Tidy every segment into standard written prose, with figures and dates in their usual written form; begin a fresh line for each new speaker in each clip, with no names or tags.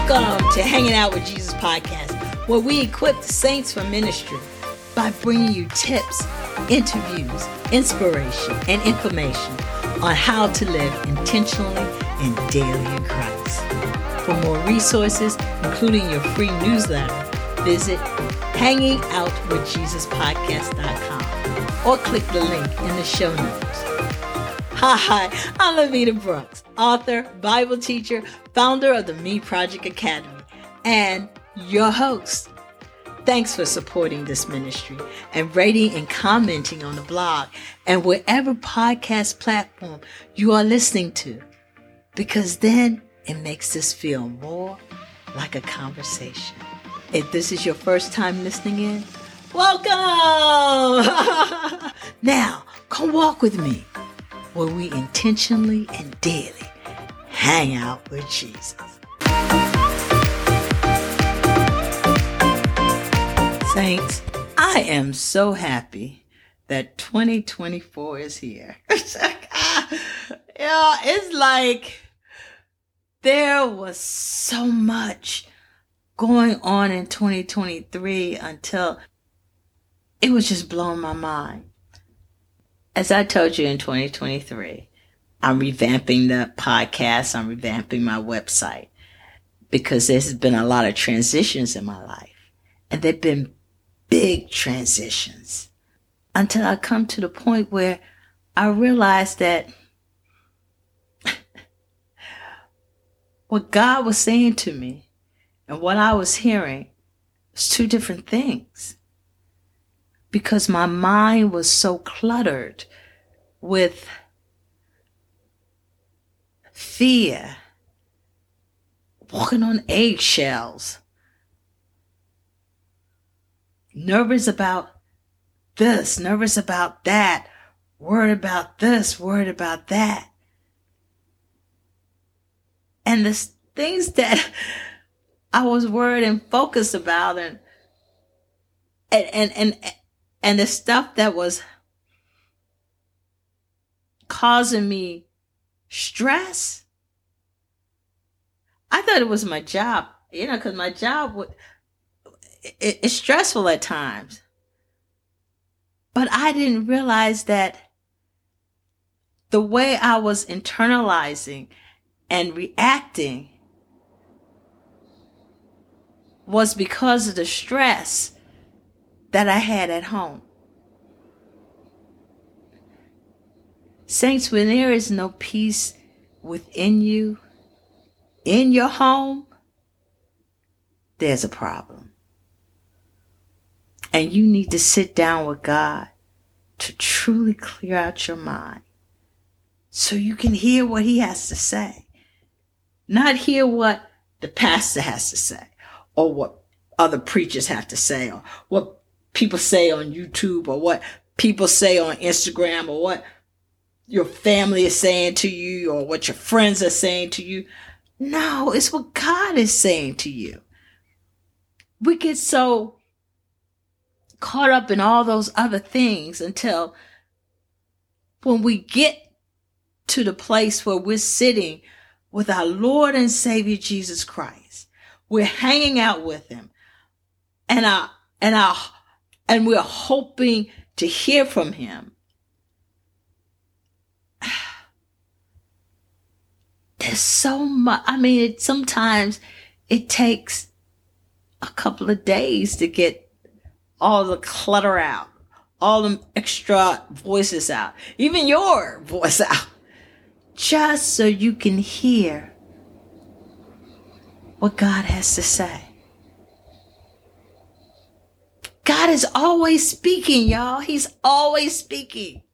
Welcome to Hanging Out with Jesus podcast, where we equip the saints for ministry by bringing you tips, interviews, inspiration, and information on how to live intentionally and daily in Christ. For more resources, including your free newsletter, visit hangingoutwithjesuspodcast.com or click the link in the show notes. Hi, I'm Lavita Brooks, author, Bible teacher, founder of the Me Project Academy, and your host. Thanks for supporting this ministry and rating and commenting on the blog and wherever podcast platform you are listening to, because then it makes this feel more like a conversation. If this is your first time listening in, welcome! Now, come walk with me, where we intentionally and daily hang out with Jesus. Saints, I am so happy that 2024 is here. It's like there was so much going on in 2023 until it was just blowing my mind. As I told you in 2023, I'm revamping the podcast. I'm revamping my website because there's been a lot of transitions in my life. And they've been big transitions until I come to the point where I realized that what God was saying to me and what I was hearing was two different things. Because my mind was so cluttered with fear, walking on eggshells, nervous about this, nervous about that, worried about this, worried about that. And the things that I was worried and focused about and the stuff that was causing me stress, I thought it was my job, because my job it's stressful at times. But I didn't realize that the way I was internalizing and reacting was because of the stress that I had at home. Saints, when there is no peace within you, in your home, there's a problem. And you need to sit down with God to truly clear out your mind so you can hear what He has to say. Not hear what the pastor has to say or what other preachers have to say or what people say on YouTube or what people say on Instagram or what your family is saying to you or what your friends are saying to you. No, it's what God is saying to you. We get so caught up in all those other things until when we get to the place where we're sitting with our Lord and Savior Jesus Christ, we're hanging out with Him and we're hoping to hear from Him. There's so much. Sometimes it takes a couple of days to get all the clutter out, all the extra voices out, even your voice out, just so you can hear what God has to say. God is always speaking, y'all. He's always speaking.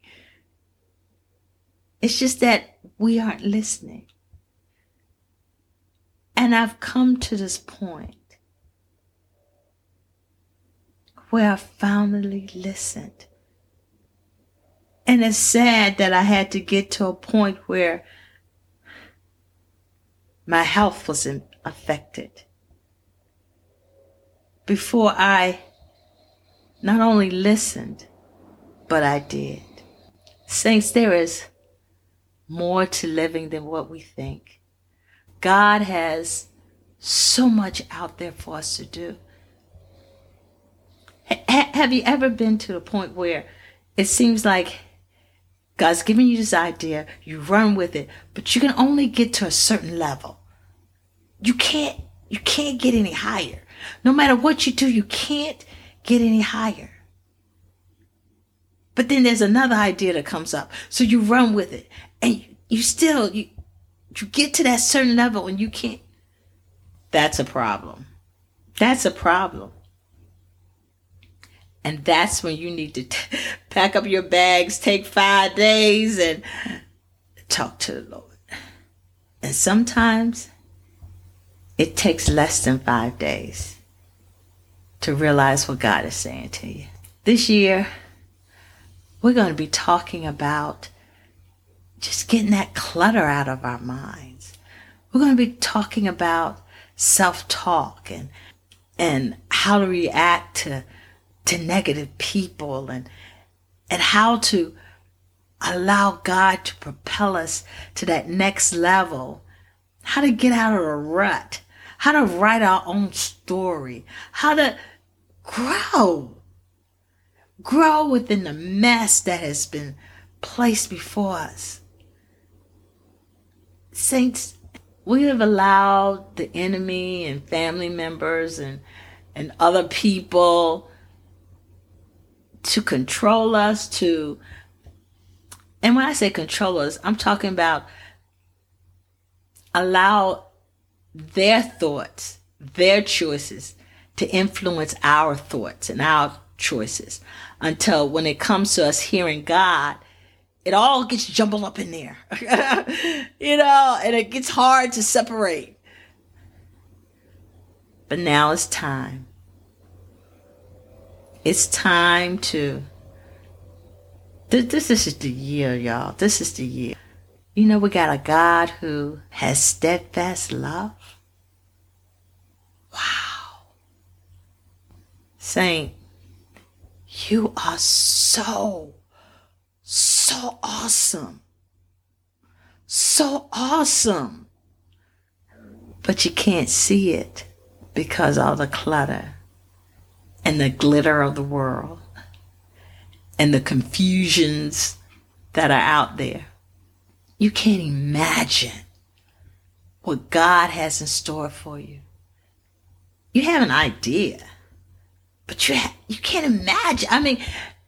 It's just that we aren't listening. And I've come to this point where I finally listened. And it's sad that I had to get to a point where my health was affected before I not only listened, but I did. Saints, there is more to living than what we think. God has so much out there for us to do. Have you ever been to a point where it seems like God's giving you this idea, you run with it, but you can only get to a certain level. You can't get any higher. No matter what you do, you can't get any higher. But then there's another idea that comes up. So you run with it. And you get to that certain level and you can't. That's a problem. That's a problem. And that's when you need to pack up your bags, take 5 days, and talk to the Lord. And sometimes it takes less than 5 days to realize what God is saying to you. This year, we're going to be talking about just getting that clutter out of our minds. We're going to be talking about self-talk and how to react to negative people and how to allow God to propel us to that next level, how to get out of the rut, how to write our own story, how to grow within the mess that has been placed before us. Saints, we have allowed the enemy and family members and other people to control us, and when I say control us, I'm talking about allow their thoughts, their choices to influence our thoughts and our choices, until when it comes to us hearing God, it all gets jumbled up in there, and it gets hard to separate. But now it's time. It's time to, this is the year, y'all. This is the year. We got a God who has steadfast love. Wow. Saint, you are so awesome. So awesome. But you can't see it because all the clutter and the glitter of the world and the confusions that are out there. You can't imagine what God has in store for you. You have an idea, but you can't imagine.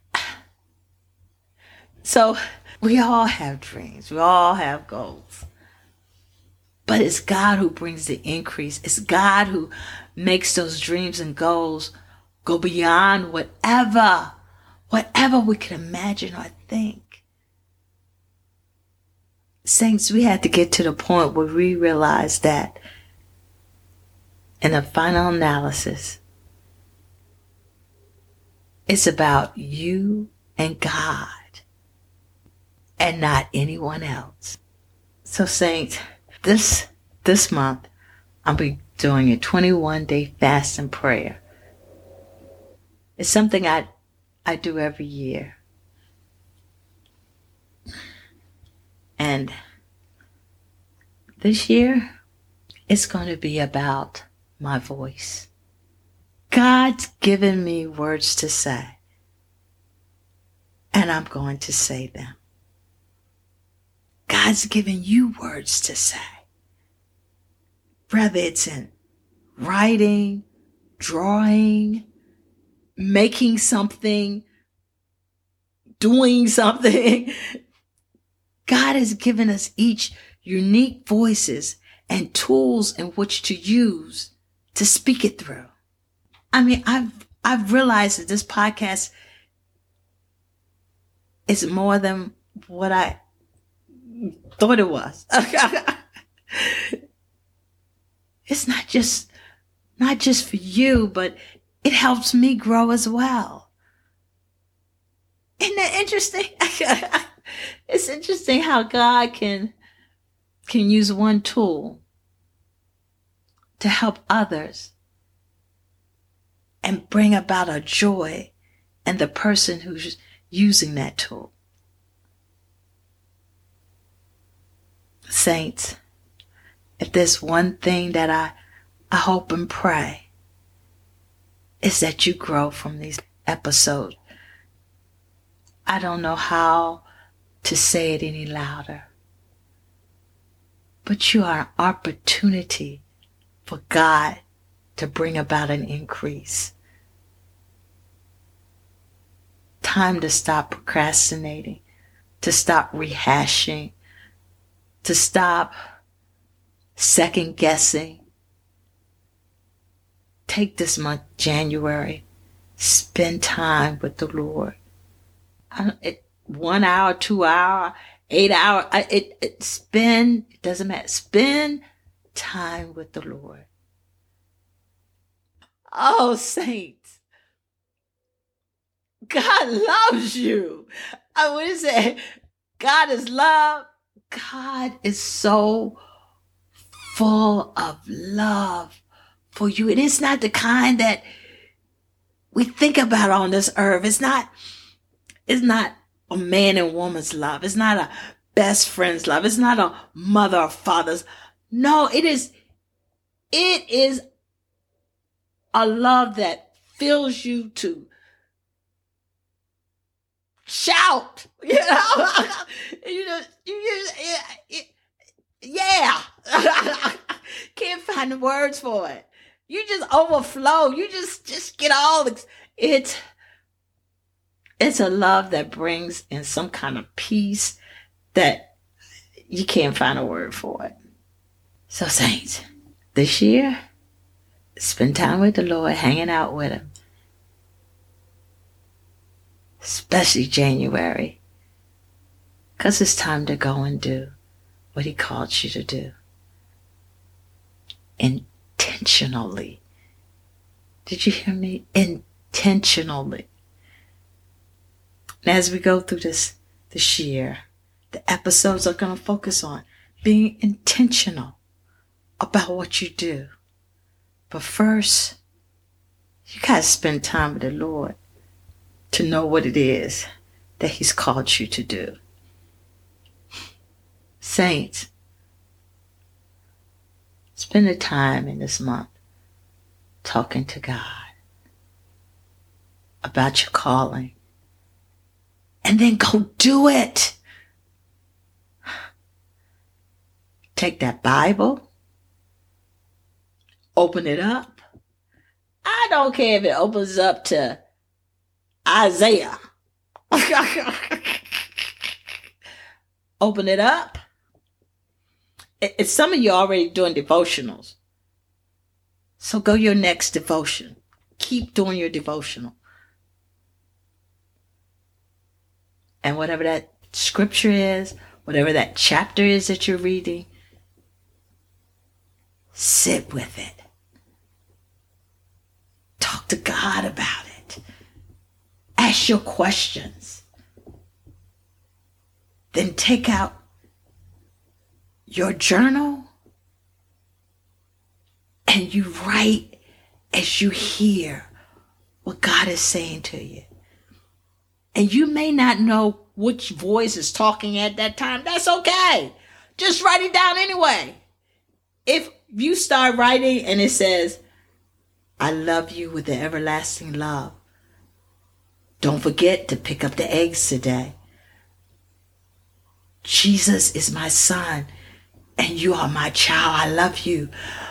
So we all have dreams. We all have goals. But it's God who brings the increase. It's God who makes those dreams and goals go beyond whatever we can imagine or think. Saints, we had to get to the point where we realize that in the final analysis, it's about you and God and not anyone else. So saints, this month, I'll be doing a 21-day fast and prayer. It's something I do every year. And this year, it's going to be about my voice. God's given me words to say, and I'm going to say them. God's given you words to say. Whether it's in writing, drawing, making something, doing something. God has given us each unique voices and tools in which to use to speak it through. I've realized that this podcast is more than what I thought it was. It's not just for you, but it helps me grow as well. Isn't that interesting? It's interesting how God can use one tool to help others and bring about a joy in the person who's using that tool. Saints, if there's one thing that I hope and pray is that you grow from these episodes. I don't know how to say it any louder, but you are an opportunity for God to bring about an increase. Time to stop procrastinating, to stop rehashing, to stop second guessing. Take this month, January, spend time with the Lord. 1 hour, 2 hour, 8 hour, it doesn't matter. Spend time with the Lord. Oh, saints, God loves you. What is it? God is love. God is so full of love for you. It is not the kind that we think about on this earth. It's not a man and woman's love. It's not a best friend's love. It's not a mother or father's. No, it is a love that fills you to shout. Yeah. Can't find the words for it. You just overflow. You just get all. It's a love that brings in some kind of peace that you can't find a word for it. So, saints, this year, spend time with the Lord, hanging out with Him. Especially January. Because it's time to go and do what He called you to do. Intentionally. Did you hear me? Intentionally. And as we go through this year, the episodes are going to focus on being intentional about what you do. But first, you got to spend time with the Lord to know what it is that He's called you to do. Saints, spend the time in this month talking to God about your calling. And then go do it. Take that Bible, open it up. I don't care if it opens up to Isaiah. Open it up. It's some of you already doing devotionals. So go your next devotion. Keep doing your devotional. And whatever that scripture is, whatever that chapter is that you're reading, sit with it. Talk to God about it. Ask your questions. Then take out your journal and you write as you hear what God is saying to you. And you may not know which voice is talking at that time. That's okay. Just write it down anyway. If you start writing and it says, I love you with the everlasting love. Don't forget to pick up the eggs today. Jesus is my son and you are my child. I love you.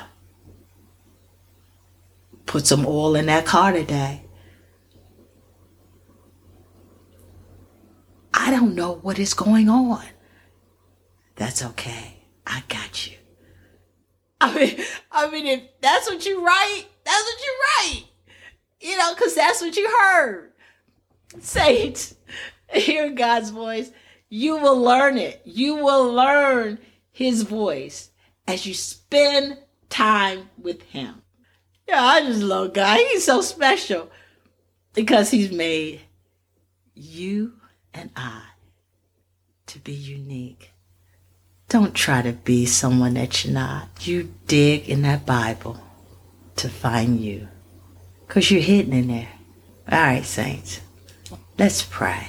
Put some oil in that car today. I don't know what is going on. That's okay. I got you. I mean, if that's what you write, that's what you write. You know, because that's what you heard. Saints, hear God's voice. You will learn it. You will learn His voice as you spend time with Him. Yeah, I just love God. He's so special because He's made you and I to be unique. Don't try to be someone that you're not. You dig in that Bible to find you because you're hidden in there. All right, saints, let's pray.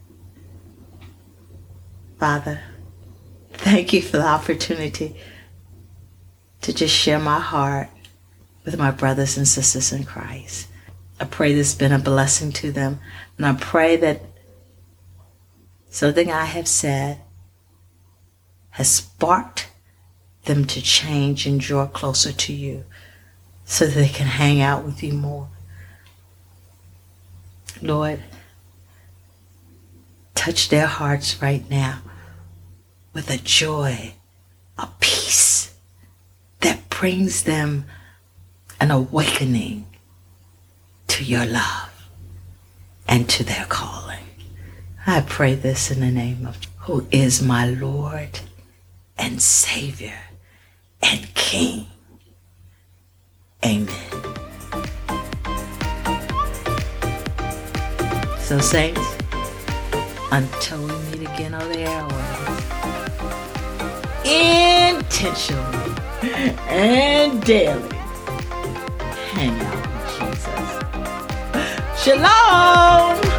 Father, thank you for the opportunity to just share my heart with my brothers and sisters in Christ. I pray this has been a blessing to them. And I pray that something I have said has sparked them to change and draw closer to you so that they can hang out with you more. Lord, touch their hearts right now with a joy, a peace that brings them an awakening to your love and to their calling. I pray this in the name of who is my Lord and Savior and King. Amen. So saints, until we meet again on the airwaves, intentionally and daily, hang out with Jesus. Shalom!